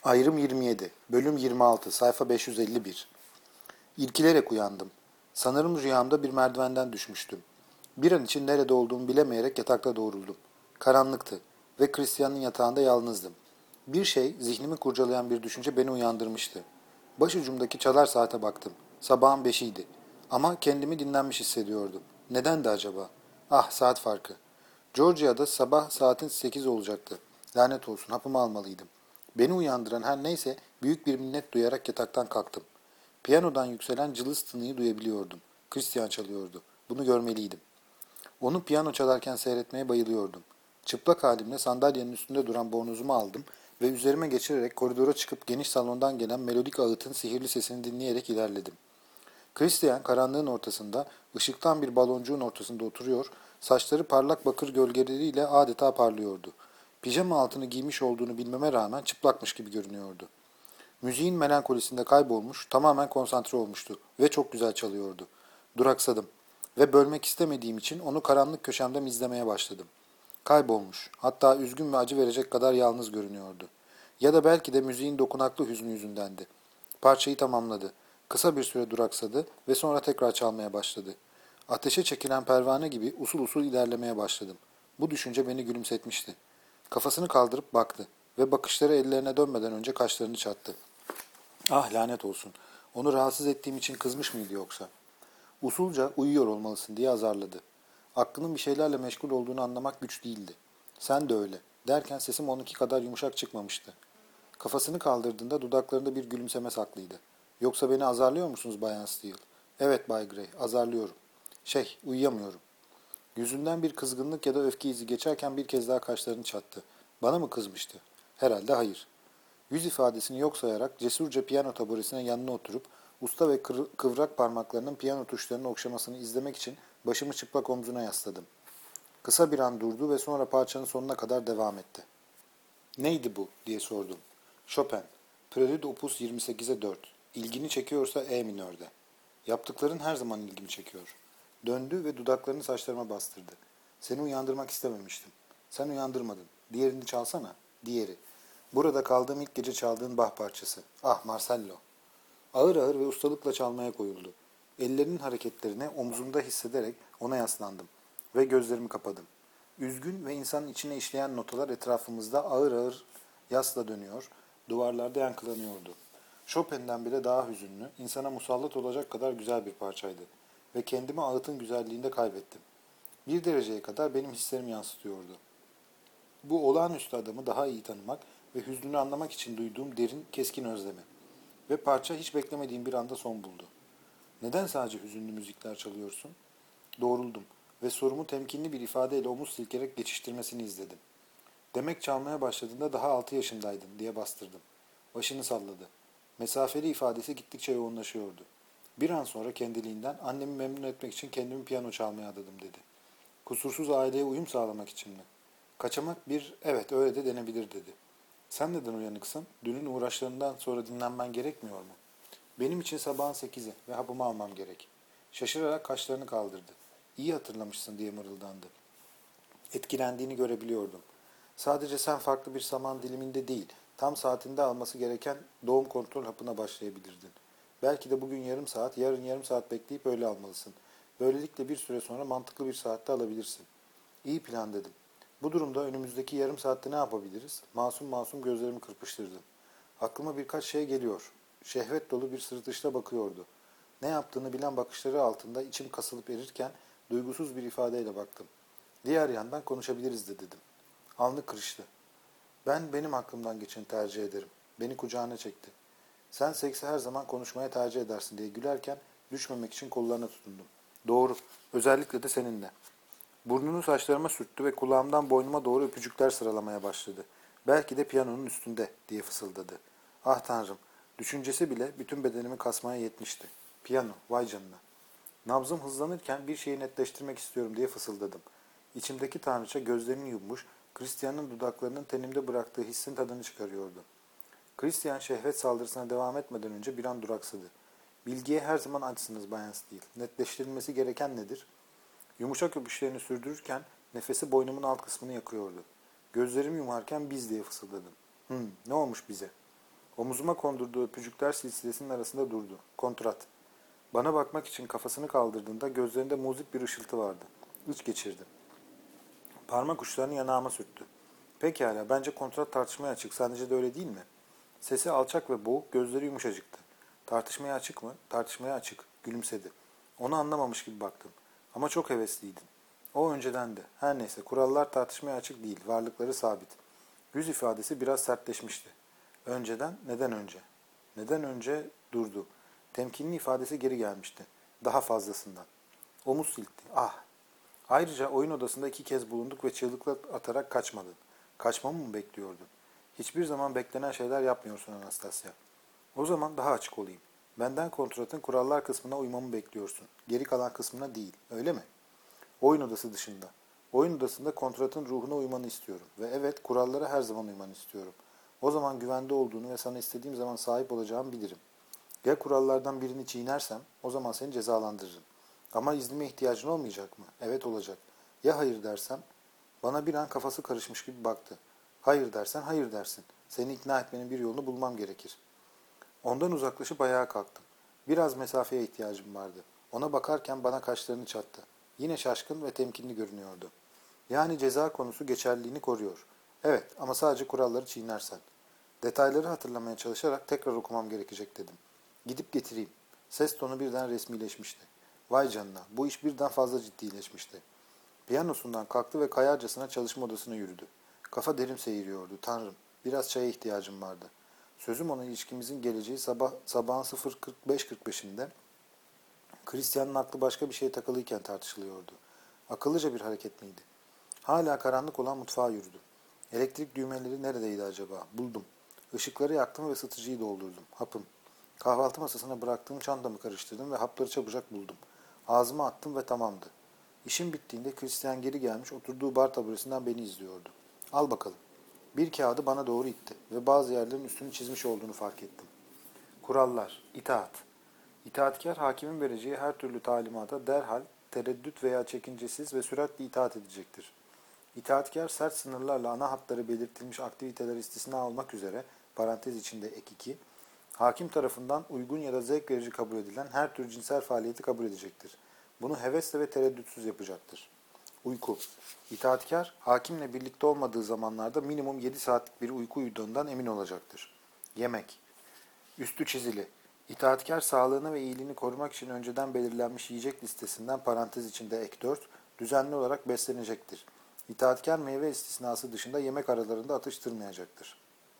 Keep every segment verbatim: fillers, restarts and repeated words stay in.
Ayrım yirmi yedi, bölüm yirmi altı, sayfa beş yüz elli bir. İrkilerek uyandım. Sanırım rüyamda bir merdivenden düşmüştüm. Bir an için nerede olduğumu bilemeyerek yatakta doğruldum. Karanlıktı ve Christian'ın yatağında yalnızdım. Bir şey, zihnimi kurcalayan bir düşünce beni uyandırmıştı. Başucumdaki çalar saate baktım. Sabahın beşiydi. Ama kendimi dinlenmiş hissediyordum. Nedendi acaba? Ah, saat farkı. Georgia'da sabah saatin sekiz olacaktı. Lanet olsun, hapımı almalıydım. Beni uyandıran her neyse büyük bir minnet duyarak yataktan kalktım. Piyanodan yükselen cılız tınıyı duyabiliyordum. Christian çalıyordu. Bunu görmeliydim. Onu piyano çalarken seyretmeye bayılıyordum. Çıplak halimle sandalyenin üstünde duran bornozumu aldım ve üzerime geçirerek koridora çıkıp geniş salondan gelen melodik ağıtın sihirli sesini dinleyerek ilerledim. Christian karanlığın ortasında, ışıktan bir baloncuğun ortasında oturuyor, saçları parlak bakır gölgeleriyle adeta parlıyordu. Pijama altını giymiş olduğunu bilmeme rağmen çıplakmış gibi görünüyordu. Müziğin melankolisinde kaybolmuş, tamamen konsantre olmuştu ve çok güzel çalıyordu. Duraksadım ve bölmek istemediğim için onu karanlık köşemden izlemeye başladım. Kaybolmuş, hatta üzgün ve acı verecek kadar yalnız görünüyordu. Ya da belki de müziğin dokunaklı hüznü yüzündendi. Parçayı tamamladı. Kısa bir süre duraksadı ve sonra tekrar çalmaya başladı. Ateşe çekilen pervane gibi usul usul ilerlemeye başladım. Bu düşünce beni gülümsetmişti. Kafasını kaldırıp baktı ve bakışları ellerine dönmeden önce kaşlarını çattı. Ah, lanet olsun. Onu rahatsız ettiğim için kızmış mıydı yoksa? Usulca uyuyor olmalısın diye azarladı. Aklının bir şeylerle meşgul olduğunu anlamak güç değildi. Sen de öyle. Derken sesim onunki kadar yumuşak çıkmamıştı. Kafasını kaldırdığında dudaklarında bir gülümseme saklıydı. Yoksa beni azarlıyor musunuz Bayan Steele? Evet Bay Gray, azarlıyorum. Şey, uyuyamıyorum. Yüzünden bir kızgınlık ya da öfke izi geçerken bir kez daha kaşlarını çattı. Bana mı kızmıştı? Herhalde hayır. Yüz ifadesini yok sayarak cesurca piyano taburesine yanına oturup usta ve kıvrak parmaklarının piyano tuşlarını okşamasını izlemek için başımı çıplak omzuna yasladım. Kısa bir an durdu ve sonra parçanın sonuna kadar devam etti. Neydi bu diye sordum. Chopin, Prelude Opus yirmi sekize dört. İlgini çekiyorsa E minörde. Yaptıkların her zaman ilgimi çekiyor. Döndü ve dudaklarını saçlarıma bastırdı. Seni uyandırmak istememiştim. Sen uyandırmadın. Diğerini çalsana. Diğeri. Burada kaldığım ilk gece çaldığın Bach parçası. Ah, Marcello. Ağır ağır ve ustalıkla çalmaya koyuldu. Ellerinin hareketlerini omzumda hissederek ona yaslandım ve gözlerimi kapadım. Üzgün ve insanın içine işleyen notalar etrafımızda ağır ağır yasla dönüyor, duvarlarda yankılanıyordu. Chopin'den bile daha hüzünlü, insana musallat olacak kadar güzel bir parçaydı ve kendimi ağıtın güzelliğinde kaybettim. Bir dereceye kadar benim hislerimi yansıtıyordu. Bu olağanüstü adamı daha iyi tanımak ve hüznünü anlamak için duyduğum derin, keskin özlemi. Ve parça hiç beklemediğim bir anda son buldu. Neden sadece hüzünlü müzikler çalıyorsun? Doğruldum ve sorumu temkinli bir ifadeyle omuz silkerek geçiştirmesini izledim. Demek çalmaya başladığında daha altı yaşındaydın diye bastırdım. Başını salladı. Mesafeli ifadesi gittikçe yoğunlaşıyordu. Bir an sonra kendiliğinden annemi memnun etmek için kendimi piyano çalmaya adadım dedi. Kusursuz aileye uyum sağlamak için mi? Kaçamak bir evet öyle de denebilir dedi. Sen neden uyanıksın? Dünün uğraşlarından sonra dinlenmen gerekmiyor mu? Benim için sabahın sekizi ve hapımı almam gerek. Şaşırarak kaşlarını kaldırdı. İyi hatırlamışsın diye mırıldandı. Etkilendiğini görebiliyordum. Sadece sen farklı bir zaman diliminde değil, tam saatinde alması gereken doğum kontrol hapına başlayabilirdin. Belki de bugün yarım saat, yarın yarım saat bekleyip öyle almalısın. Böylelikle bir süre sonra mantıklı bir saatte alabilirsin. İyi plan dedim. Bu durumda önümüzdeki yarım saatte ne yapabiliriz? Masum masum gözlerimi kırpıştırdım. Aklıma birkaç şey geliyor. Şehvet dolu bir sırıtışla bakıyordu. Ne yaptığını bilen bakışları altında içim kasılıp erirken duygusuz bir ifadeyle baktım. Diğer yandan konuşabiliriz de dedim. Alnı kırıştı. Ben benim aklımdan geçeni tercih ederim. Beni kucağına çekti. Sen seksi her zaman konuşmaya tercih edersin diye gülerken düşmemek için kollarına tutundum. Doğru. Özellikle de seninle. Burnunu saçlarıma sürttü ve kulağımdan boynuma doğru öpücükler sıralamaya başladı. Belki de piyanonun üstünde diye fısıldadı. Ah tanrım, düşüncesi bile bütün bedenimi kasmaya yetmişti. Piyano, vay canına. Nabzım hızlanırken bir şeyi netleştirmek istiyorum diye fısıldadım. İçimdeki tanrıça gözlerini yummuş, Christian'ın dudaklarının tenimde bıraktığı hissin tadını çıkarıyordu. Christian şehvet saldırısına devam etmeden önce bir an duraksadı. Bilgiye her zaman açsınız Bayan Steele. Netleştirilmesi gereken nedir? Yumuşak öpüşlerini sürdürürken nefesi boynumun alt kısmını yakıyordu. Gözlerimi yumarken biz diye fısıldadım. Hmm, ne olmuş bize? Omuzuma kondurduğu öpücükler silsilesinin arasında durdu. Kontrat. Bana bakmak için kafasını kaldırdığında gözlerinde muzip bir ışıltı vardı. İç geçirdi. Parmak uçlarını yanağıma sürttü. Pekala, bence kontrat tartışmaya açık. Sadece de öyle değil mi? Sesi alçak ve boğuk, gözleri yumuşacıktı. Tartışmaya açık mı? Tartışmaya açık. Gülümsedi. Onu anlamamış gibi baktım. Ama çok hevesliydin. O önceden de. Her neyse, kurallar tartışmaya açık değil. Varlıkları sabit. Yüz ifadesi biraz sertleşmişti. Önceden, neden önce? Neden önce durdu. Temkinli ifadesi geri gelmişti. Daha fazlasından. Omuz silkti. Ah! Ayrıca oyun odasında iki kez bulunduk ve çığlıkla atarak kaçmadın. Kaçmamı mı bekliyordun? Hiçbir zaman beklenen şeyler yapmıyorsun Anastasia. O zaman daha açık olayım. Benden kontratın kurallar kısmına uymamı bekliyorsun. Geri kalan kısmına değil, öyle mi? Oyun odası dışında. Oyun odasında kontratın ruhuna uymanı istiyorum. Ve evet, kurallara her zaman uymanı istiyorum. O zaman güvende olduğunu ve sana istediğim zaman sahip olacağımı bilirim. Ya kurallardan birini çiğnersem, o zaman seni cezalandırırım. Ama iznime ihtiyacın olmayacak mı? Evet, olacak. Ya hayır dersem? Bana bir an kafası karışmış gibi baktı. Hayır dersen hayır dersin. Seni ikna etmenin bir yolunu bulmam gerekir. Ondan uzaklaşıp ayağa kalktım. Biraz mesafeye ihtiyacım vardı. Ona bakarken bana kaşlarını çattı. Yine şaşkın ve temkinli görünüyordu. Yani ceza konusu geçerliliğini koruyor. Evet, ama sadece kuralları çiğnersen. Detayları hatırlamaya çalışarak tekrar okumam gerekecek dedim. Gidip getireyim. Ses tonu birden resmileşmişti. Vay canına, bu iş birden fazla ciddileşmişti. Piyanosundan kalktı ve kayarcasına çalışma odasına yürüdü. Kafa derin seyiriyordu. Tanrım, biraz çaya ihtiyacım vardı. Sözüm ona ilişkimizin geleceği sabah sabahın sıfır kırk beş kırk beşinde Christian'ın aklı başka bir şeye takılıyken tartışılıyordu. Akıllıca bir hareket miydi? Hala karanlık olan mutfağa yürüdüm. Elektrik düğmeleri neredeydi acaba? Buldum. Işıkları yaktım ve ısıtıcıyı doldurdum. Hapım. Kahvaltı masasına bıraktığım çantamı karıştırdım ve hapları çabucak buldum. Ağzıma attım ve tamamdı. İşim bittiğinde Christian geri gelmiş, oturduğu bar taburesinden beni izliyordu. Al bakalım. Bir kağıdı bana doğru itti ve bazı yerlerin üstünü çizmiş olduğunu fark ettim. Kurallar, itaat. İtaatkar hakimin vereceği her türlü talimata derhal, tereddüt veya çekincesiz ve süratle itaat edecektir. İtaatkar sert sınırlarla ana hatları belirtilmiş aktiviteler istisna almak üzere, parantez içinde ek iki, hakim tarafından uygun ya da zevk verici kabul edilen her tür cinsel faaliyeti kabul edecektir. Bunu hevesle ve tereddütsüz yapacaktır. Uyku. İtaatkar, hakimle birlikte olmadığı zamanlarda minimum yedi saatlik bir uyku uyuduğundan emin olacaktır. Yemek. Üstü çizili. İtaatkar sağlığını ve iyiliğini korumak için önceden belirlenmiş yiyecek listesinden parantez içinde ek dört, düzenli olarak beslenecektir. İtaatkar meyve istisnası dışında yemek aralarında atıştırmayacaktır.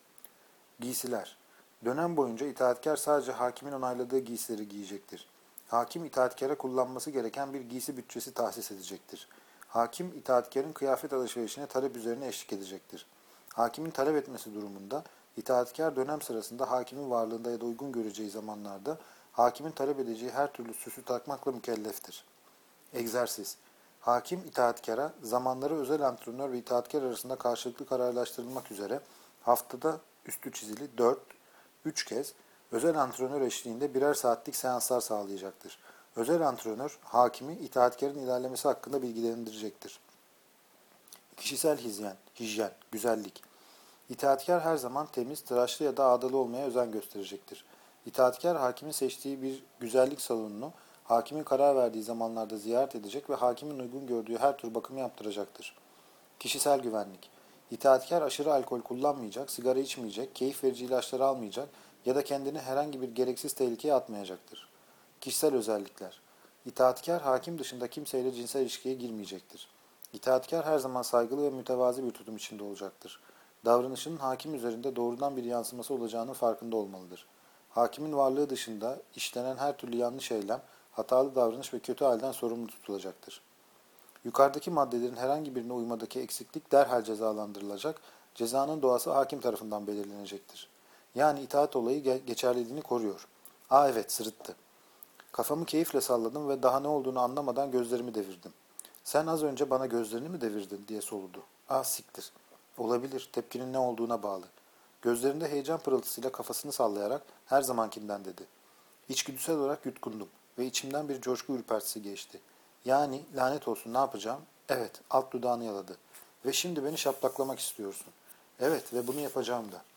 Giysiler. Dönem boyunca itaatkar sadece hakimin onayladığı giysileri giyecektir. Hakim itaatkara kullanması gereken bir giysi bütçesi tahsis edecektir. Hakim itaatkarın kıyafet alışverişine talep üzerine eşlik edecektir. Hakimin talep etmesi durumunda itaatkar dönem sırasında hakimin varlığında ya da uygun göreceği zamanlarda hakimin talep edeceği her türlü süsü takmakla mükelleftir. Egzersiz. Hakim itaatkara zamanları özel antrenör ve itaatkar arasında karşılıklı kararlaştırılmak üzere haftada üstü çizili dört, üç kez özel antrenör eşliğinde birer saatlik seanslar sağlayacaktır. Özel antrenör hakimi itaatkarın ilerlemesi hakkında bilgilendirecektir. Kişisel hijyen, hijyen, güzellik. İtaatkar her zaman temiz, tıraşlı ya da ağdalı olmaya özen gösterecektir. İtaatkar hakimin seçtiği bir güzellik salonunu hakimin karar verdiği zamanlarda ziyaret edecek ve hakimin uygun gördüğü her tür bakımı yaptıracaktır. Kişisel güvenlik. İtaatkar aşırı alkol kullanmayacak, sigara içmeyecek, keyif verici ilaçlar almayacak ya da kendini herhangi bir gereksiz tehlikeye atmayacaktır. Kişisel özellikler. İtaatkar hakim dışında kimseyle cinsel ilişkiye girmeyecektir. İtaatkar her zaman saygılı ve mütevazi bir tutum içinde olacaktır. Davranışının hakim üzerinde doğrudan bir yansıması olacağının farkında olmalıdır. Hakimin varlığı dışında işlenen her türlü yanlış eylem, hatalı davranış ve kötü halden sorumlu tutulacaktır. Yukarıdaki maddelerin herhangi birine uymadaki eksiklik derhal cezalandırılacak, cezanın doğası hakim tarafından belirlenecektir. Yani itaat olayı ge- geçerliliğini koruyor. Aa evet, sırıttı. Kafamı keyifle salladım ve daha ne olduğunu anlamadan gözlerimi devirdim. Sen az önce bana gözlerini mi devirdin diye soludu. Ah siktir. Olabilir, tepkinin ne olduğuna bağlı. Gözlerinde heyecan pırıltısıyla kafasını sallayarak her zamankinden dedi. İçgüdüsel olarak yutkundum ve içimden bir coşku ürpertisi geçti. Yani lanet olsun, ne yapacağım? Evet, alt dudağını yaladı. Ve şimdi beni şaplaklamak istiyorsun. Evet ve bunu yapacağım da.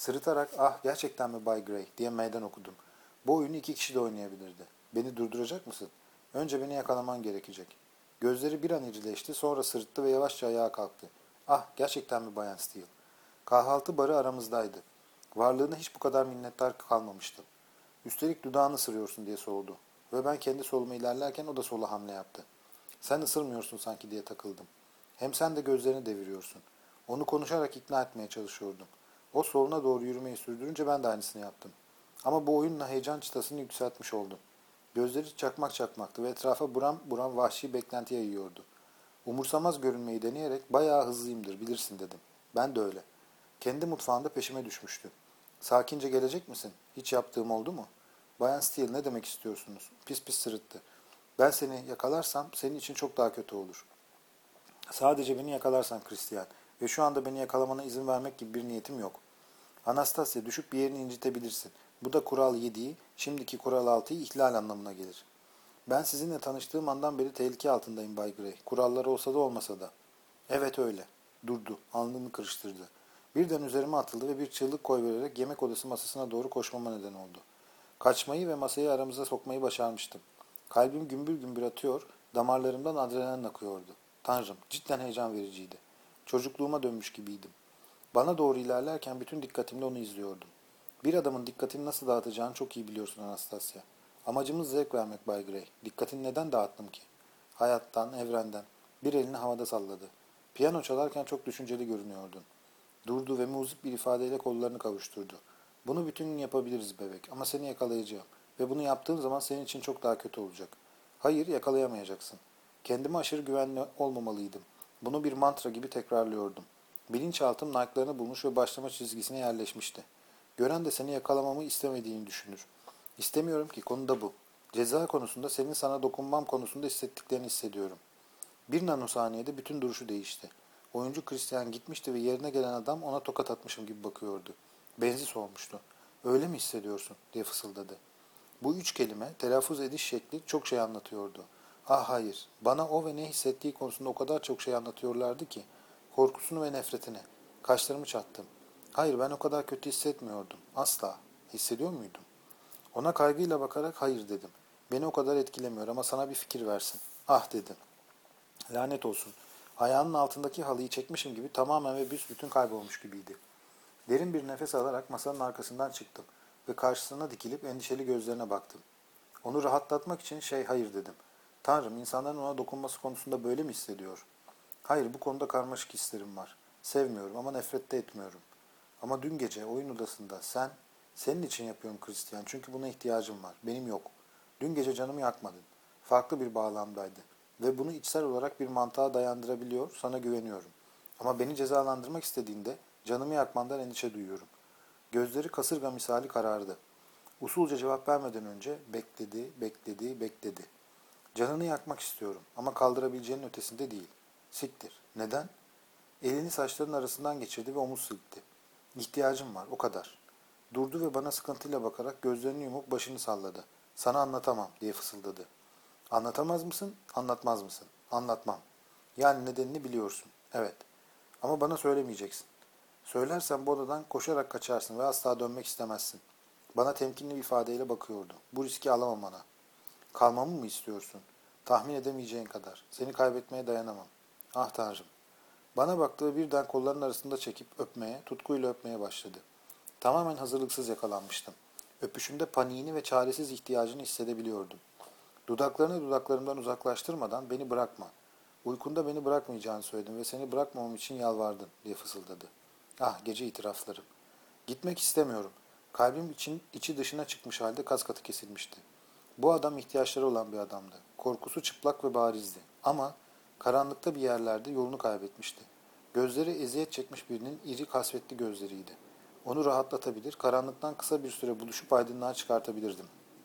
Sırıtarak ah gerçekten mi Bay Gray diye meydan okudum. Bu oyunu iki kişi de oynayabilirdi. Beni durduracak mısın? Önce beni yakalaman gerekecek. Gözleri bir an irileşti, sonra sırıttı ve yavaşça ayağa kalktı. Ah gerçekten mi Bayan Steele? Kahvaltı barı aramızdaydı. Varlığına hiç bu kadar minnettar kalmamıştım. Üstelik dudağını ısırıyorsun diye sordu. Ve ben kendi soluma ilerlerken o da sola hamle yaptı. Sen ısırmıyorsun sanki diye takıldım. Hem sen de gözlerini deviriyorsun. Onu konuşarak ikna etmeye çalışıyordum. O soluna doğru yürümeyi sürdürünce ben de aynısını yaptım. Ama bu oyunla heyecan çıtasını yükseltmiş oldum. Gözleri çakmak çakmaktı ve etrafa buram buram vahşi beklenti yayıyordu. Umursamaz görünmeyi deneyerek bayağı hızlıyımdır bilirsin dedim. Ben de öyle. Kendi mutfağında peşime düşmüştü. Sakince gelecek misin? Hiç yaptığım oldu mu? Bayan Steele ne demek istiyorsunuz? Pis pis sırıttı. Ben seni yakalarsam senin için çok daha kötü olur. Sadece beni yakalarsan Christian ve şu anda beni yakalamana izin vermek gibi bir niyetim yok. Anastasia düşüp bir yerini incitebilirsin. Bu da kural yediyi, şimdiki kural altıyı ihlal anlamına gelir. Ben sizinle tanıştığım andan beri tehlike altındayım Bay Gray. Kuralları olsa da olmasa da. Evet öyle. Durdu. Alnını kırıştırdı. Birden üzerime atıldı ve bir çığlık koyvererek yemek odası masasına doğru koşmama neden oldu. Kaçmayı ve masayı aramıza sokmayı başarmıştım. Kalbim gümbür gümbür atıyor, damarlarımdan adrenalin akıyordu. Tanrım, cidden heyecan vericiydi. Çocukluğuma dönmüş gibiydim. Bana doğru ilerlerken bütün dikkatimle onu izliyordum. Bir adamın dikkatini nasıl dağıtacağını çok iyi biliyorsun Anastasia. Amacımız zevk vermek Bay Gray. Dikkatini neden dağıttım ki? Hayattan, evrenden. Bir elini havada salladı. Piyano çalarken çok düşünceli görünüyordun. Durdu ve muzip bir ifadeyle kollarını kavuşturdu. Bunu bütün gün yapabiliriz bebek ama seni yakalayacağım. Ve bunu yaptığım zaman senin için çok daha kötü olacak. Hayır, yakalayamayacaksın. Kendime aşırı güvenli olmamalıydım. Bunu bir mantra gibi tekrarlıyordum. Bilinçaltım Nike'larını bulmuş ve başlama çizgisine yerleşmişti. Gören de seni yakalamamı istemediğini düşünür. İstemiyorum ki, konu da bu. Ceza konusunda senin sana dokunmam konusunda hissettiklerini hissediyorum. Bir nanosaniyede bütün duruşu değişti. Oyuncu Christian gitmişti ve yerine gelen adam ona tokat atmışım gibi bakıyordu. Benzi solmuştu. Öyle mi hissediyorsun diye fısıldadı. Bu üç kelime, telaffuz ediş şekli çok şey anlatıyordu. Ah hayır, bana o ve ne hissettiği konusunda o kadar çok şey anlatıyorlardı ki, korkusunu ve nefretini. Kaşlarımı çattım. Hayır, ben o kadar kötü hissetmiyordum. Asla. Hissediyor muydum? Ona kaygıyla bakarak hayır dedim. Beni o kadar etkilemiyor ama sana bir fikir versin. Ah dedi. Lanet olsun. Ayağının altındaki halıyı çekmişim gibi tamamen ve büsbütün kaybolmuş gibiydi. Derin bir nefes alarak masanın arkasından çıktım ve karşısına dikilip endişeli gözlerine baktım. Onu rahatlatmak için şey hayır dedim. Tanrım, insanların ona dokunması konusunda böyle mi hissediyor? Hayır, bu konuda karmaşık hislerim var. Sevmiyorum ama nefret de etmiyorum. Ama dün gece oyun odasında sen, senin için yapıyorum Christian çünkü buna ihtiyacım var. Benim yok. Dün gece canımı yakmadın. Farklı bir bağlamdaydı. Ve bunu içsel olarak bir mantığa dayandırabiliyor, sana güveniyorum. Ama beni cezalandırmak istediğinde canımı yakmandan endişe duyuyorum. Gözleri kasırga misali karardı. Usulca cevap vermeden önce bekledi, bekledi, bekledi. Canını yakmak istiyorum ama kaldırabileceğinin ötesinde değil. Siktir. Neden? Elini saçların arasından geçirdi ve omuz silkti. İhtiyacım var, o kadar. Durdu ve bana sıkıntıyla bakarak gözlerini yumup başını salladı. Sana anlatamam diye fısıldadı. Anlatamaz mısın, anlatmaz mısın? Anlatmam. Yani nedenini biliyorsun. Evet. Ama bana söylemeyeceksin. Söylersen bu odadan koşarak kaçarsın ve asla dönmek istemezsin. Bana temkinli bir ifadeyle bakıyordu. Bu riski alamam ana. Kalmamı mı istiyorsun? Tahmin edemeyeceğin kadar. Seni kaybetmeye dayanamam. Ah Tanrım. Bana baktı ve birden kollarının arasında çekip öpmeye, tutkuyla öpmeye başladı. Tamamen hazırlıksız yakalanmıştım. Öpüşünde paniğini ve çaresiz ihtiyacını hissedebiliyordum. Dudaklarını dudaklarımdan uzaklaştırmadan beni bırakma. Uykunda beni bırakmayacağını söyledim ve seni bırakmamam için yalvardın diye fısıldadı. Ah gece itiraflarım. Gitmek istemiyorum. Kalbim için içi dışına çıkmış halde kas katı kesilmişti. Bu adam ihtiyaçları olan bir adamdı. Korkusu çıplak ve barizdi. Ama karanlıkta bir yerlerde yolunu kaybetmişti. Gözleri eziyet çekmiş birinin iri kasvetli gözleriydi. Onu rahatlatabilir, karanlıktan kısa bir süre buluşup aydınlığa çıkartabilirdim.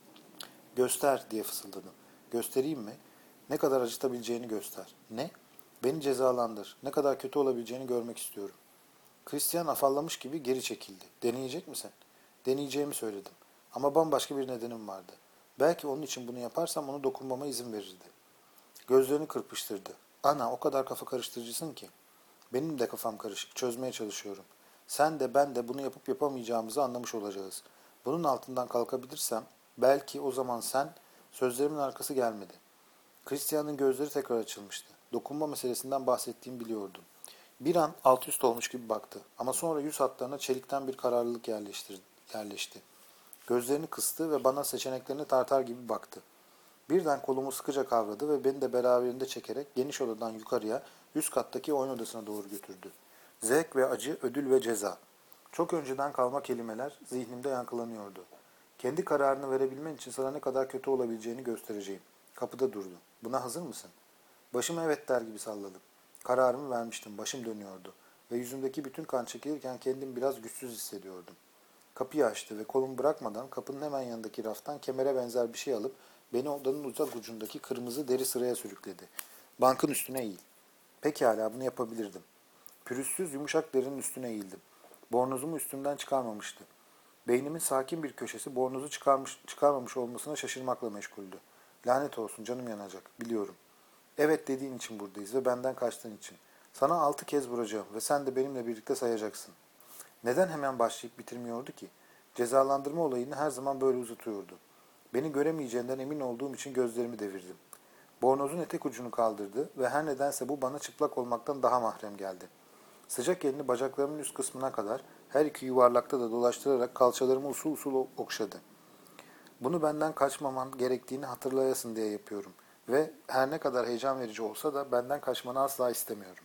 Göster diye fısıldadım. Göstereyim mi? Ne kadar acıtabileceğini göster. Ne? Beni cezalandır. Ne kadar kötü olabileceğini görmek istiyorum. Christian afallamış gibi geri çekildi. Deneyecek misin? Deneyeceğimi söyledim. Ama bambaşka bir nedenim vardı. Belki onun için bunu yaparsam onu dokunmama izin verirdi. Gözlerini kırpıştırdı. Ana o kadar kafa karıştırıcısın ki. Benim de kafam karışık. Çözmeye çalışıyorum. Sen de ben de bunu yapıp yapamayacağımızı anlamış olacağız. Bunun altından kalkabilirsem belki o zaman sen... Sözlerimin arkası gelmedi. Christian'ın gözleri tekrar açılmıştı. Dokunma meselesinden bahsettiğimi biliyordum. Bir an alt üst olmuş gibi baktı. Ama sonra yüz hatlarına çelikten bir kararlılık yerleşti. Gözlerini kıstı ve bana seçeneklerini tartar gibi baktı. Birden kolumu sıkıca kavradı ve beni de beraberinde çekerek geniş odadan yukarıya, üst kattaki oyun odasına doğru götürdü. Zevk ve acı, ödül ve ceza. Çok önceden kalma kelimeler zihnimde yankılanıyordu. Kendi kararını verebilmen için sana ne kadar kötü olabileceğini göstereceğim. Kapıda durdu. Buna hazır mısın? Başımı evet der gibi salladım. Kararımı vermiştim. Başım dönüyordu. Ve yüzümdeki bütün kan çekilirken kendimi biraz güçsüz hissediyordum. Kapıyı açtı ve kolumu bırakmadan kapının hemen yanındaki raftan kemere benzer bir şey alıp beni odanın uzak ucundaki kırmızı deri sıraya sürükledi. Bankın üstüne eğil. Pekala bunu yapabilirdim. Pürüzsüz yumuşak derinin üstüne eğildim. Bornozumu üstümden çıkarmamıştı. Beynimin sakin bir köşesi bornozu çıkarmış, çıkarmamış olmasına şaşırmakla meşguldü. Lanet olsun canım yanacak, biliyorum. Evet dediğin için buradayız ve benden kaçtığın için. Sana altı kez vuracağım ve sen de benimle birlikte sayacaksın. Neden hemen başlayıp bitirmiyordu ki? Cezalandırma olayını her zaman böyle uzatıyordu. Beni göremeyeceğinden emin olduğum için gözlerimi devirdim. Bornozun etek ucunu kaldırdı ve her nedense bu bana çıplak olmaktan daha mahrem geldi. Sıcak elini bacaklarımın üst kısmına kadar her iki yuvarlakta da dolaştırarak kalçalarımı usul usul okşadı. Bunu benden kaçmaman gerektiğini hatırlayasın diye yapıyorum ve her ne kadar heyecan verici olsa da benden kaçmanı asla istemiyorum,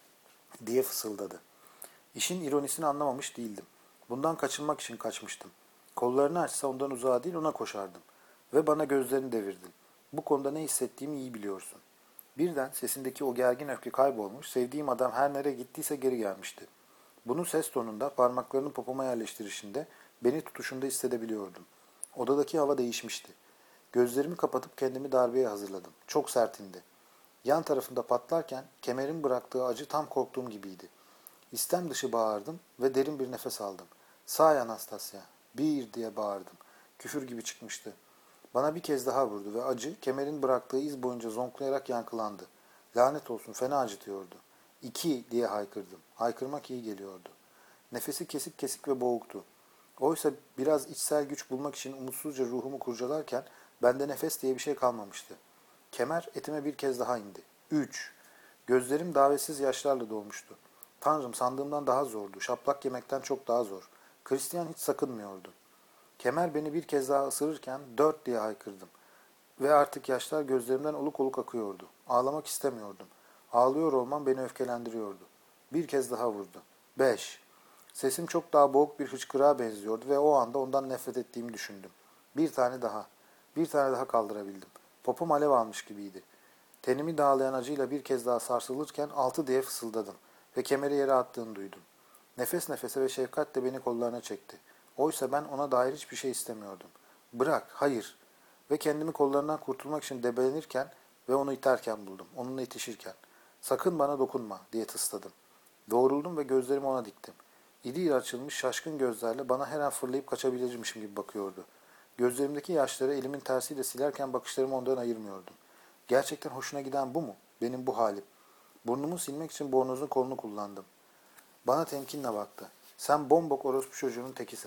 diye fısıldadı. İşin ironisini anlamamış değildim. Bundan kaçınmak için kaçmıştım. Kollarını açsa ondan uzağa değil ona koşardım. Ve bana gözlerini devirdin. Bu konuda ne hissettiğimi iyi biliyorsun. Birden sesindeki o gergin öfke kaybolmuş, sevdiğim adam her nereye gittiyse geri gelmişti. Bunu ses tonunda, parmaklarını popoma yerleştirişinde, beni tutuşunda hissedebiliyordum. Odadaki hava değişmişti. Gözlerimi kapatıp kendimi darbeye hazırladım. Çok sertindi. Yan tarafında patlarken kemerin bıraktığı acı tam korktuğum gibiydi. İstem dışı bağırdım ve derin bir nefes aldım. Say Anastasya, bir diye bağırdım. Küfür gibi çıkmıştı. Bana bir kez daha vurdu ve acı kemerin bıraktığı iz boyunca zonklayarak yankılandı. Lanet olsun fena acıtıyordu. İki diye haykırdım. Haykırmak iyi geliyordu. Nefesi kesik kesik ve boğuktu. Oysa biraz içsel güç bulmak için umutsuzca ruhumu kurcalarken bende nefes diye bir şey kalmamıştı. Kemer etime bir kez daha indi. Üç. Gözlerim davetsiz yaşlarla dolmuştu. Tanrım sandığımdan daha zordu. Şaplak yemekten çok daha zor. Christian hiç sakınmıyordu. Kemer beni bir kez daha ısırırken dört diye haykırdım. Ve artık yaşlar gözlerimden oluk oluk akıyordu. Ağlamak istemiyordum. Ağlıyor olmam beni öfkelendiriyordu. Bir kez daha vurdu. Beş. Sesim çok daha boğuk bir hıçkırığa benziyordu ve o anda ondan nefret ettiğimi düşündüm. Bir tane daha. Bir tane daha kaldırabildim. Popom alev almış gibiydi. Tenimi dağlayan acıyla bir kez daha sarsılırken altı diye fısıldadım ve kemeri yere attığını duydum. Nefes nefese ve şefkatle beni kollarına çekti. Oysa ben ona dair hiçbir şey istemiyordum. Bırak, hayır. Ve kendimi kollarından kurtulmak için debelenirken ve onu iterken buldum, onunla itişirken. Sakın bana dokunma diye tısladım. Doğruldum ve gözlerimi ona diktim. İri iri açılmış şaşkın gözlerle bana her an fırlayıp kaçabilirmişim gibi bakıyordu. Gözlerimdeki yaşları elimin tersiyle silerken bakışlarımı ondan ayırmıyordum. Gerçekten hoşuna giden bu mu? Benim bu halim. Burnumu silmek için bornozun kolunu kullandım. Bana temkinle baktı. Sen bombok orospu çocuğunun tekisin.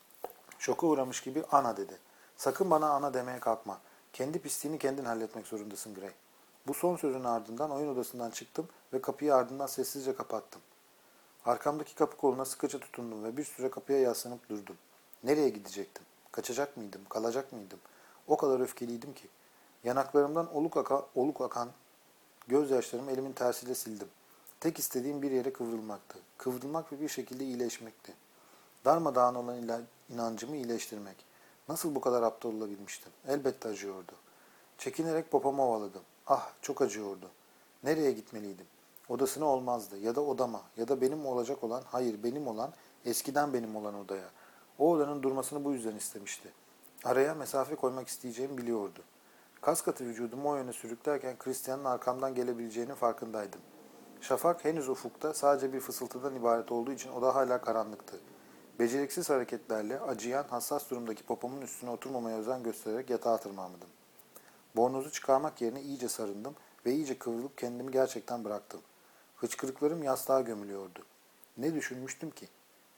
Şoka uğramış gibi ana dedi. Sakın bana ana demeye kalkma. Kendi pisliğini kendin halletmek zorundasın Gray. Bu son sözün ardından oyun odasından çıktım ve kapıyı ardından sessizce kapattım. Arkamdaki kapı koluna sıkıca tutundum ve bir süre kapıya yaslanıp durdum. Nereye gidecektim? Kaçacak mıydım? Kalacak mıydım? O kadar öfkeliydim ki. Yanaklarımdan oluk, aka, oluk akan gözyaşlarımı elimin tersiyle sildim. Tek istediğim bir yere kıvrılmaktı. Kıvrılmak ve bir şekilde iyileşmekti. Darmadağın olan inancımı iyileştirmek. Nasıl bu kadar aptal olabilmiştim? Elbette acıyordu. Çekinerek popomu ovaladım. Ah, çok acıyordu. Nereye gitmeliydim? Odasına olmazdı. Ya da odama. Ya da benim olacak olan, hayır benim olan, eskiden benim olan odaya. O odanın durmasını bu yüzden istemişti. Araya mesafe koymak isteyeceğimi biliyordu. Kas katı vücudumu o yöne sürüklerken Christian'ın arkamdan gelebileceğinin farkındaydım. Şafak henüz ufukta sadece bir fısıltıdan ibaret olduğu için oda hala karanlıktı. Beceriksiz hareketlerle acıyan, hassas durumdaki popomun üstüne oturmamaya özen göstererek yatağa tırmandım. Bornozu çıkarmak yerine iyice sarındım ve iyice kıvrılıp kendimi gerçekten bıraktım. Hıçkırıklarım yastığa gömülüyordu. Ne düşünmüştüm ki?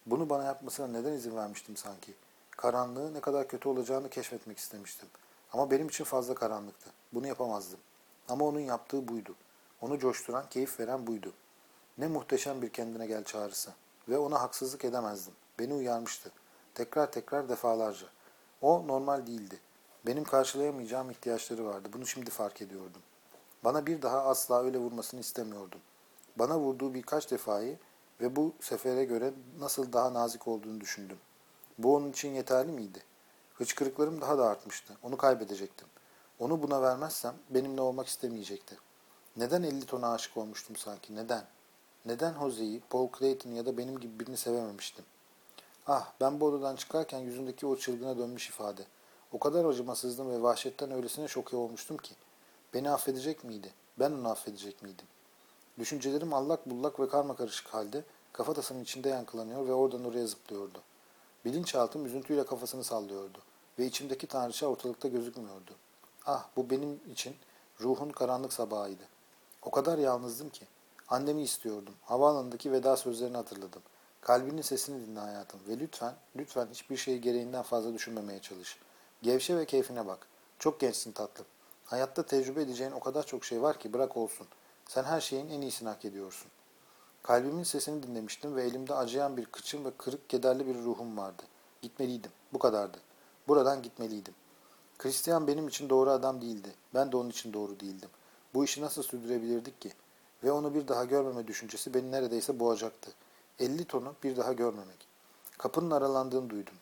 Bunu bana yapmasına neden izin vermiştim sanki? Karanlığı ne kadar kötü olacağını keşfetmek istemiştim. Ama benim için fazla karanlıktı. Bunu yapamazdım. Ama onun yaptığı buydu. Onu coşturan, keyif veren buydu. Ne muhteşem bir kendine gel çağrısı. Ve ona haksızlık edemezdim. Beni uyarmıştı. Tekrar tekrar defalarca. O normal değildi. Benim karşılayamayacağım ihtiyaçları vardı. Bunu şimdi fark ediyordum. Bana bir daha asla öyle vurmasını istemiyordum. Bana vurduğu birkaç defayı ve bu sefere göre nasıl daha nazik olduğunu düşündüm. Bu onun için yeterli miydi? Hıçkırıklarım daha da artmıştı. Onu kaybedecektim. Onu buna vermezsem benimle olmak istemeyecekti. Neden elli tona aşık olmuştum sanki? Neden? Neden Jose'yi, Paul Clayton ya da benim gibi birini sevememiştim? Ah, ben bu odadan çıkarken yüzündeki o çılgına dönmüş ifade. O kadar acımasızdım ve vahşetten öylesine şoke olmuştum ki. Beni affedecek miydi? Ben onu affedecek miydim? Düşüncelerim allak bullak ve karmakarışık halde kafatasının içinde yankılanıyor ve oradan oraya zıplıyordu. Bilinçaltım üzüntüyle kafasını sallıyordu ve içimdeki tanrıça ortalıkta gözükmüyordu. Ah, bu benim için ruhun karanlık sabahıydı. O kadar yalnızdım ki. Annemi istiyordum. Havaalanındaki veda sözlerini hatırladım. Kalbinin sesini dinle hayatım ve lütfen, lütfen hiçbir şeyi gereğinden fazla düşünmemeye çalış. Gevşe ve keyfine bak. Çok gençsin tatlım. Hayatta tecrübe edeceğin o kadar çok şey var ki bırak olsun. Sen her şeyin en iyisini hak ediyorsun. Kalbimin sesini dinlemiştim ve elimde acıyan bir kıçım ve kırık kederli bir ruhum vardı. Gitmeliydim. Bu kadardı. Buradan gitmeliydim. Christian benim için doğru adam değildi. Ben de onun için doğru değildim. Bu işi nasıl sürdürebilirdik ki? Ve onu bir daha görmeme düşüncesi beni neredeyse boğacaktı. Elli tonu bir daha görmemek. Kapının aralandığını duydum.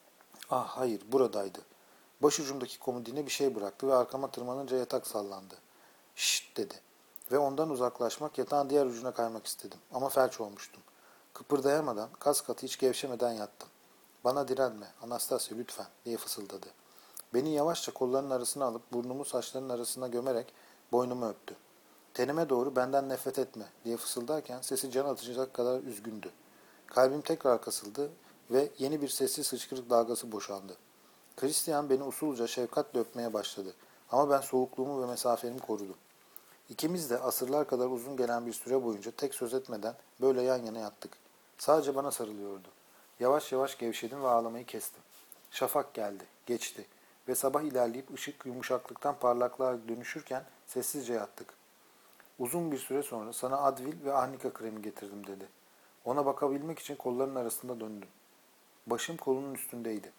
Ah hayır, buradaydı. Başucumdaki komodine bir şey bıraktı ve arkama tırmanınca yatak sallandı. Şşt dedi. Ve ondan uzaklaşmak, yatağın diğer ucuna kaymak istedim. Ama felç olmuştum. Kıpırdayamadan, kas katı hiç gevşemeden yattım. Bana direnme, Anastasia lütfen diye fısıldadı. Beni yavaşça kollarının arasına alıp burnumu saçlarının arasına gömerek boynumu öptü. Tenime doğru benden nefret etme diye fısıldarken sesi can atacak kadar üzgündü. Kalbim tekrar kasıldı ve yeni bir sessiz hıçkırık dalgası boşaldı. Christian beni usulca şefkatle öpmeye başladı. Ama ben soğukluğumu ve mesafemi korudum. İkimiz de asırlar kadar uzun gelen bir süre boyunca tek söz etmeden böyle yan yana yattık. Sadece bana sarılıyordu. Yavaş yavaş gevşedim ve ağlamayı kestim. Şafak geldi, geçti ve sabah ilerleyip ışık yumuşaklıktan parlaklığa dönüşürken sessizce yattık. Uzun bir süre sonra sana Advil ve Arnika kremi getirdim dedi. Ona bakabilmek için kollarının arasında döndüm. Başım kolunun üstündeydi.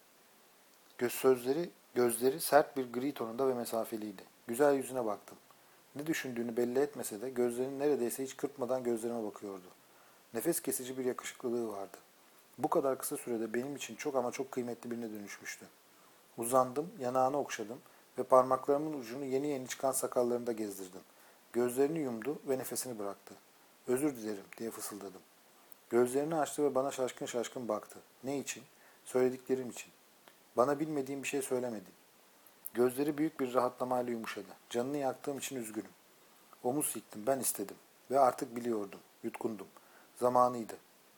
Göz sözleri, gözleri sert bir gri tonunda ve mesafeliydi. Güzel yüzüne baktım. Ne düşündüğünü belli etmese de gözlerinin neredeyse hiç kırpmadan gözlerime bakıyordu. Nefes kesici bir yakışıklılığı vardı. Bu kadar kısa sürede benim için çok ama çok kıymetli birine dönüşmüştü. Uzandım, yanağını okşadım ve parmaklarımın ucunu yeni yeni çıkan sakallarında gezdirdim. Gözlerini yumdu ve nefesini bıraktı. Özür dilerim diye fısıldadım. Gözlerini açtı ve bana şaşkın şaşkın baktı. Ne için? Söylediklerim için. Bana bilmediğim bir şey söylemedin. Gözleri büyük bir rahatlamayla yumuşadı. Canını yaktığım için üzgünüm. Omuz siktim, ben istedim. Ve artık biliyordum, yutkundum. Zamanıydı.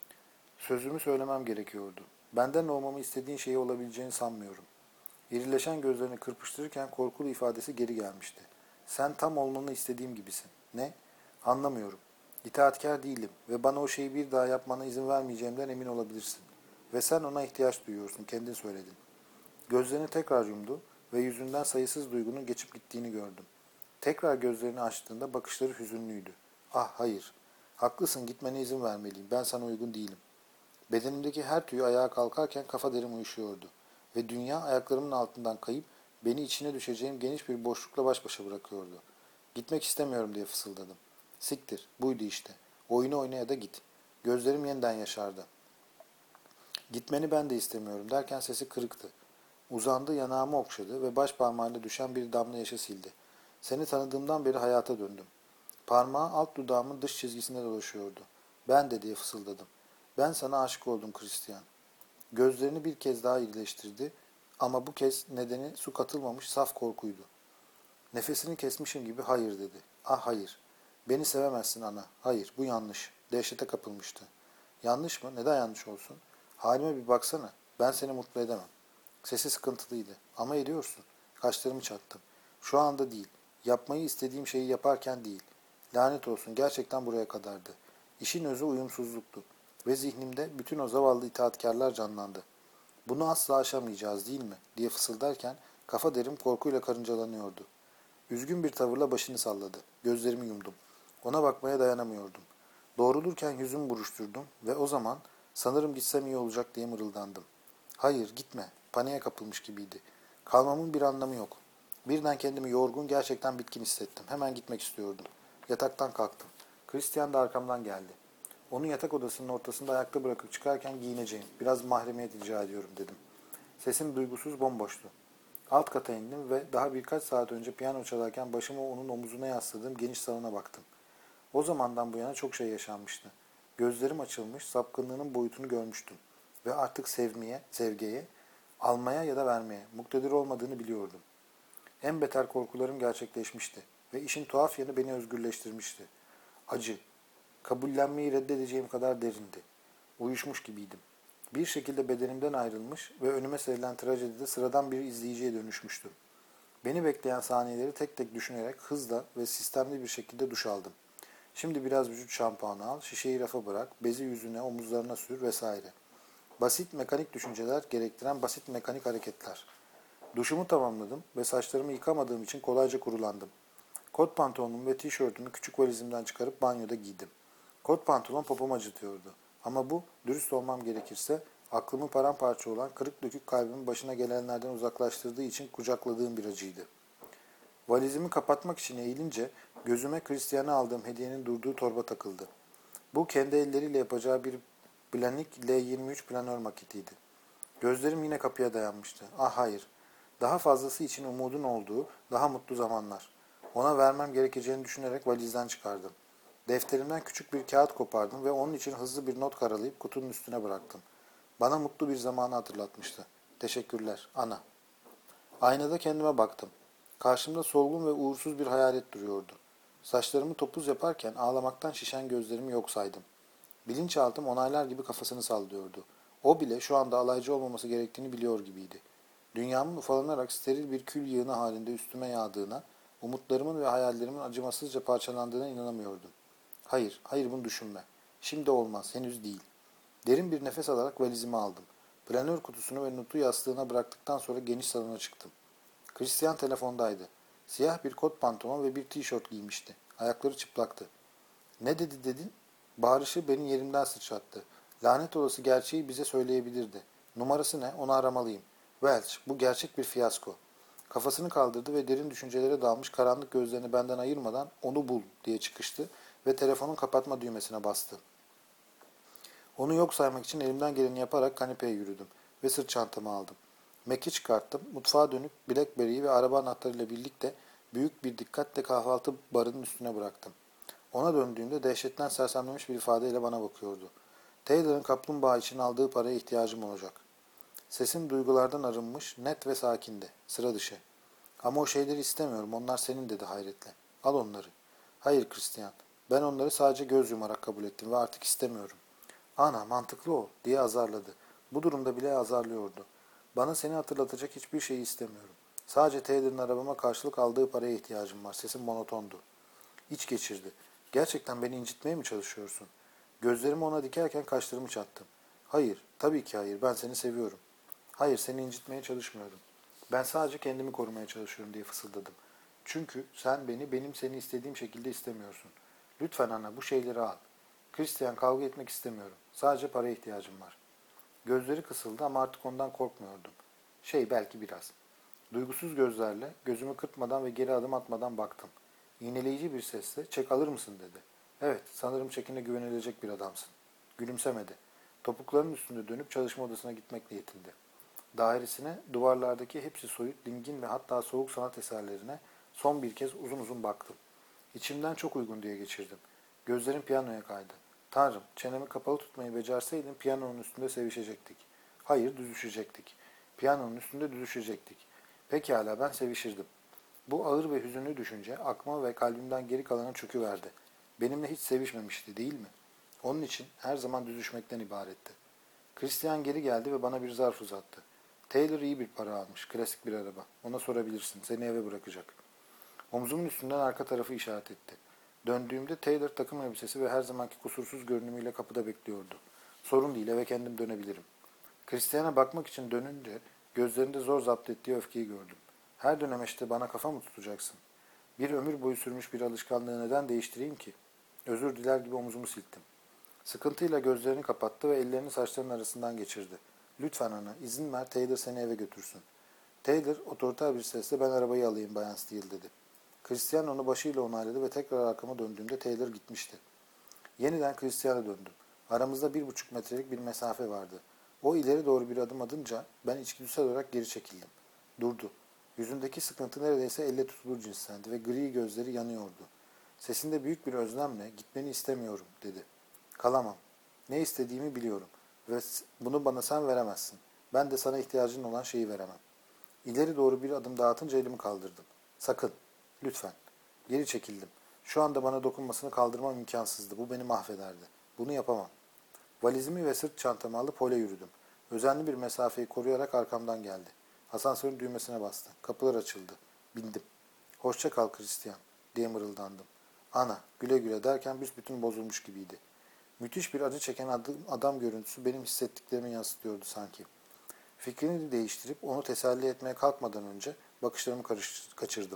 Sözümü söylemem gerekiyordu. Benden olmamı istediğin şeyi olabileceğini sanmıyorum. İrileşen gözlerini kırpıştırırken korkulu ifadesi geri gelmişti. Sen tam olmanı istediğim gibisin. Ne? Anlamıyorum. İtaatkar değilim ve bana o şeyi bir daha yapmana izin vermeyeceğimden emin olabilirsin. Ve sen ona ihtiyaç duyuyorsun, kendin söyledin. Gözlerini tekrar yumdu ve yüzünden sayısız duygunun geçip gittiğini gördüm. Tekrar gözlerini açtığında bakışları hüzünlüydü. Ah hayır. Haklısın, gitmene izin vermeliyim. Ben sana uygun değilim. Bedenimdeki her tüy ayağa kalkarken kafa derim uyuşuyordu. Ve dünya ayaklarımın altından kayıp beni içine düşeceğim geniş bir boşlukla baş başa bırakıyordu. Gitmek istemiyorum diye fısıldadım. Siktir, buydu işte. Oyunu oynaya da git. Gözlerim yeniden yaşardı. Gitmeni ben de istemiyorum derken sesi kırıktı. Uzandı, yanağımı okşadı ve baş parmağıyla düşen bir damla yaşı sildi. Seni tanıdığımdan beri hayata döndüm. Parmağı alt dudağımın dış çizgisinde dolaşıyordu. Ben de diye fısıldadım. Ben sana aşık oldum Christian. Gözlerini bir kez daha iyileştirdi ama bu kez nedeni su katılmamış saf korkuydu. Nefesini kesmişim gibi hayır dedi. Ah hayır. Beni sevemezsin ana. Hayır, bu yanlış. Dehşete kapılmıştı. Yanlış mı? Neden yanlış olsun? Halime bir baksana. Ben seni mutlu edemem. Sesi sıkıntılıydı. Ama ediyorsun. Kaşlarımı çattım. Şu anda değil. Yapmayı istediğim şeyi yaparken değil. Lanet olsun, gerçekten buraya kadardı. İşin özü uyumsuzluktu. ve zihnimde bütün o zavallı itaatkarlar canlandı. Bunu asla aşamayacağız değil mi? Diye fısıldarken kafa derim korkuyla karıncalanıyordu. Üzgün bir tavırla başını salladı. Gözlerimi yumdum. Ona bakmaya dayanamıyordum. Doğrulurken yüzümü buruşturdum ve o zaman sanırım gitsem iyi olacak diye mırıldandım. Hayır gitme. Paniğe kapılmış gibiydi. Kalmamın bir anlamı yok. Birden kendimi yorgun, gerçekten bitkin hissettim. Hemen gitmek istiyordum. Yataktan kalktım. Christian da arkamdan geldi. Onu yatak odasının ortasında ayakta bırakıp çıkarken giyineceğim. Biraz mahremiyet rica ediyorum dedim. Sesim duygusuz, bomboştu. Alt kata indim ve daha birkaç saat önce piyano çalarken başımı onun omuzuna yasladığım geniş salona baktım. O zamandan bu yana çok şey yaşanmıştı. Gözlerim açılmış, sapkınlığının boyutunu görmüştüm. Ve artık sevmeye, sevgiye, almaya ya da vermeye muktedir olmadığını biliyordum. En beter korkularım gerçekleşmişti. Ve işin tuhaf yanı beni özgürleştirmişti. Acı, kabullenmeyi reddedeceğim kadar derindi. Uyuşmuş gibiydim. Bir şekilde bedenimden ayrılmış ve önüme serilen trajedide sıradan bir izleyiciye dönüşmüştüm. Beni bekleyen saniyeleri tek tek düşünerek hızla ve sistemli bir şekilde duş aldım. Şimdi biraz vücut şampuanı al, şişeyi rafa bırak, bezi yüzüne, omuzlarına sür vesaire. Basit mekanik düşünceler gerektiren basit mekanik hareketler. Duşumu tamamladım ve saçlarımı yıkamadığım için kolayca kurulandım. Kot pantolonumu ve tişörtümü küçük valizimden çıkarıp banyoda giydim. Kot pantolon popomu acıtıyordu. Ama bu, dürüst olmam gerekirse, aklımı paramparça olan kırık dökük kalbimin başına gelenlerden uzaklaştırdığı için kucakladığım bir acıydı. Valizimi kapatmak için eğilince gözüme Christian'a aldığım hediyenin durduğu torba takıldı. Bu kendi elleriyle yapacağı bir Blanik L yirmi üç planör maketiydi. Gözlerim yine kapıya dayanmıştı. Ah hayır. Daha fazlası için umudun olduğu daha mutlu zamanlar. Ona vermem gerekeceğini düşünerek valizden çıkardım. Defterimden küçük bir kağıt kopardım ve onun için hızlı bir not karalayıp kutunun üstüne bıraktım. Bana mutlu bir zamanı hatırlatmıştı. Teşekkürler, Ana. Aynada kendime baktım. Karşımda solgun ve uğursuz bir hayalet duruyordu. Saçlarımı topuz yaparken ağlamaktan şişen gözlerimi yok saydım. Bilinçaltım onaylar gibi kafasını sallıyordu. O bile şu anda alaycı olmaması gerektiğini biliyor gibiydi. Dünyamın ufalanarak steril bir kül yığını halinde üstüme yağdığına, umutlarımın ve hayallerimin acımasızca parçalandığına inanamıyordum. Hayır, hayır bunu düşünme. Şimdi olmaz, henüz değil. Derin bir nefes alarak valizimi aldım. Planör kutusunu ve notu yastığına bıraktıktan sonra geniş salona çıktım. Christian telefondaydı. Siyah bir kot pantolon ve bir tişört giymişti. Ayakları çıplaktı. Ne dedi dedin? Bağırışı beni yerimden sıçrattı. Lanet olası gerçeği bize söyleyebilirdi. Numarası ne? Onu aramalıyım. Welch, bu gerçek bir fiyasko. Kafasını kaldırdı ve derin düşüncelere dalmış karanlık gözlerini benden ayırmadan onu bul diye çıkıştı ve telefonun kapatma düğmesine bastı. Onu yok saymak için elimden geleni yaparak kanepeye yürüdüm ve sırt çantamı aldım. Mac'i çıkarttım, mutfağa dönüp Blackberry'yi ve araba anahtarıyla birlikte büyük bir dikkatle kahvaltı barının üstüne bıraktım. Ona döndüğümde dehşetten sersemlemiş bir ifadeyle bana bakıyordu. Taylor'ın kaplumbağa için aldığı paraya ihtiyacım olacak. Sesim duygulardan arınmış, net ve sakindi. Sıra dışı. Ama o şeyleri istemiyorum, onlar senin dedi hayretle. Al onları. Hayır Christian, ben onları sadece göz yumarak kabul ettim ve artık istemiyorum. Ana, mantıklı ol diye azarladı. Bu durumda bile azarlıyordu. Bana seni hatırlatacak hiçbir şeyi istemiyorum. Sadece Taylor'ın arabama karşılık aldığı paraya ihtiyacım var. Sesim monotondu. İç geçirdi. Gerçekten beni incitmeye mi çalışıyorsun? Gözlerimi ona dikerken kaşlarımı çattım. Hayır, tabii ki hayır. Ben seni seviyorum. Hayır, seni incitmeye çalışmıyorum. Ben sadece kendimi korumaya çalışıyorum diye fısıldadım. Çünkü sen beni benim seni istediğim şekilde istemiyorsun. Lütfen ana bu şeyleri al. Christian kavga etmek istemiyorum. Sadece paraya ihtiyacım var. Gözleri kısıldı ama artık ondan korkmuyordum. Şey belki biraz. Duygusuz gözlerle gözümü kırpmadan ve geri adım atmadan baktım. İğneleyici bir sesle çek alır mısın dedi. Evet sanırım çekine güvenilecek bir adamsın. Gülümsemedi. Topuklarının üstünde dönüp çalışma odasına gitmekle yetindi. Dairesine, duvarlardaki hepsi soyut, dingin ve hatta soğuk sanat eserlerine son bir kez uzun uzun baktım. İçimden çok uygun diye geçirdim. Gözlerim piyanoya kaydı. Tanrım, çenemi kapalı tutmayı becerseydim piyanonun üstünde sevişecektik. Hayır, düzüşecektik. Piyanonun üstünde düzüşecektik. Pekala ben sevişirdim. Bu ağır ve hüzünlü düşünce aklıma ve kalbimden geri kalana çöküverdi. Benimle hiç sevişmemişti değil mi? Onun için her zaman düzüşmekten ibaretti. Christian geri geldi ve bana bir zarf uzattı. Taylor iyi bir para almış, klasik bir araba. Ona sorabilirsin, seni eve bırakacak. Omzumun üstünden arka tarafı işaret etti. Döndüğümde Taylor takım elbisesi ve her zamanki kusursuz görünümüyle kapıda bekliyordu. Sorun değil, eve kendim dönebilirim. Christian'a bakmak için dönünce gözlerinde zor zapt ettiği öfkeyi gördüm. Her dönemeçte bana kafa mı tutacaksın? Bir ömür boyu sürmüş bir alışkanlığı neden değiştireyim ki? Özür diler gibi omuzumu silktim. Sıkıntıyla gözlerini kapattı ve ellerini saçlarının arasından geçirdi. Lütfen ana, izin ver, Taylor seni eve götürsün. Taylor otoriter bir sesle ben arabayı alayım Bayan Steele dedi. Christian onu başıyla onayladı ve tekrar arkama döndüğümde Taylor gitmişti. Yeniden Christian'a döndüm. Aramızda bir buçuk metrelik bir mesafe vardı. O ileri doğru bir adım atınca ben içgüdüsel olarak geri çekildim. Durdu. Yüzündeki sıkıntı neredeyse elle tutulur cinstendi ve gri gözleri yanıyordu. Sesinde büyük bir özlemle gitmeni istemiyorum dedi. Kalamam. Ne istediğimi biliyorum ve bunu bana sen veremezsin. Ben de sana ihtiyacın olan şeyi veremem. İleri doğru bir adım daha atınca elimi kaldırdım. Sakın. Lütfen. Geri çekildim. Şu anda bana dokunmasını kaldırmam imkansızdı. Bu beni mahvederdi. Bunu yapamam. Valizimi ve sırt çantamı alıp hole yürüdüm. Özenli bir mesafeyi koruyarak arkamdan geldi. Asansörün düğmesine bastı. Kapılar açıldı. Bindim. Hoşça kal Christian diye mırıldandım. Ana, güle güle derken büsbütün bozulmuş gibiydi. Müthiş bir acı çeken adam, adam görüntüsü benim hissettiklerimi yansıtıyordu sanki. Fikrini değiştirip onu teselli etmeye kalkmadan önce bakışlarımı karış, kaçırdım.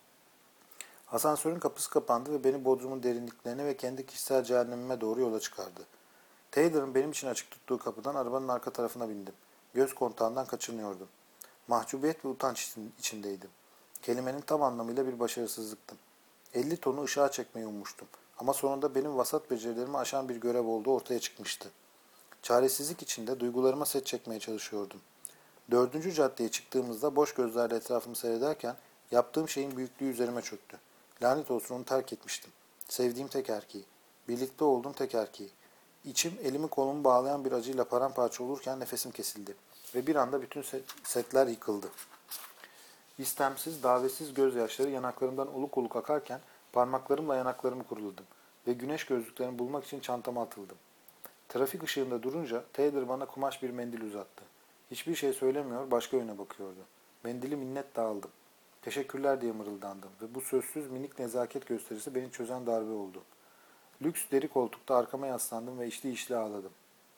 Asansörün kapısı kapandı ve beni bodrumun derinliklerine ve kendi kişisel cehennemime doğru yola çıkardı. Taylor'ın benim için açık tuttuğu kapıdan arabanın arka tarafına bindim. Göz kontağından kaçınıyordum. Mahcubiyet ve utanç içindeydim. Kelimenin tam anlamıyla bir başarısızlıktım. elli tonu ışığa çekmeyi ummuştum. Ama sonunda benim vasat becerilerimi aşan bir görev olduğu ortaya çıkmıştı. Çaresizlik içinde duygularıma set çekmeye çalışıyordum. Dördüncü caddeye çıktığımızda boş gözlerle etrafımı seyrederken yaptığım şeyin büyüklüğü üzerime çöktü. Lanet olsun onu terk etmiştim. Sevdiğim tek erkeği. Birlikte olduğum tek erkeği. İçim elimi kolumu bağlayan bir acıyla paramparça olurken nefesim kesildi. Ve bir anda bütün setler yıkıldı. İstemsiz, davetsiz gözyaşları yanaklarımdan oluk oluk akarken parmaklarımla yanaklarımı kuruladım. Ve güneş gözlüklerimi bulmak için çantama atıldım. Trafik ışığında durunca Taylor bana kumaş bir mendil uzattı. Hiçbir şey söylemiyor, başka yöne bakıyordu. Mendili minnetle aldım. Teşekkürler diye mırıldandım ve bu sözsüz minik nezaket gösterisi beni çözen darbe oldu. Lüks deri koltukta arkama yaslandım ve içli içli ağladım.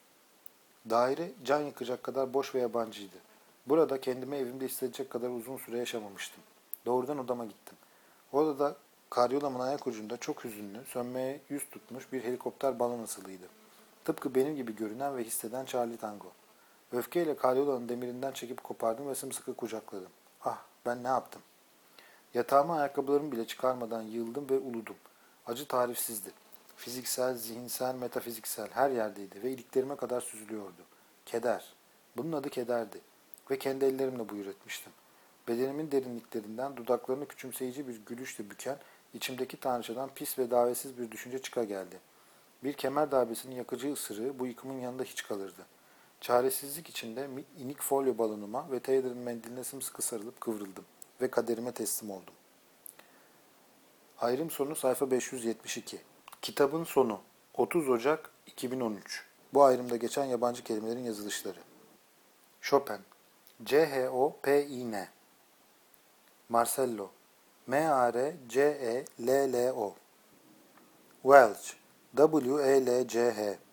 Daire can yıkacak kadar boş ve yabancıydı. Burada kendimi evimde hissedecek kadar uzun süre yaşamamıştım. Doğrudan odama gittim. Odada karyolamın ayak ucunda çok hüzünlü, sönmeye yüz tutmuş bir helikopter balon asılıydı. Tıpkı benim gibi görünen ve hisseden Charlie Tango. Öfkeyle karyolanın demirinden çekip kopardım ve sımsıkı kucakladım. Ah, ben ne yaptım? Yatağıma ayakkabılarımı bile çıkarmadan yığıldım ve uludum. Acı tarifsizdi. Fiziksel, zihinsel, metafiziksel her yerdeydi ve iliklerime kadar süzülüyordu. Keder. Bunun adı kederdi. Ve kendi ellerimle buyur etmiştim. Bedenimin derinliklerinden dudaklarını küçümseyici bir gülüşle büken, içimdeki tanrıçadan pis ve davetsiz bir düşünce çıka geldi. Bir kemer darbesinin yakıcı ısırığı bu yıkımın yanında hiç kalırdı. Çaresizlik içinde inik folyo balonuma ve Taylor'ın mendiline sımsıkı sarılıp kıvrıldım ve kaderime teslim oldum. Ayrım sonu sayfa beş yüz yetmiş iki. Kitabın sonu otuz Ocak iki bin on üç. Bu ayrımda geçen yabancı kelimelerin yazılışları. Chopin C H O P I N Marcello M A R C E L L O Welch W E L C H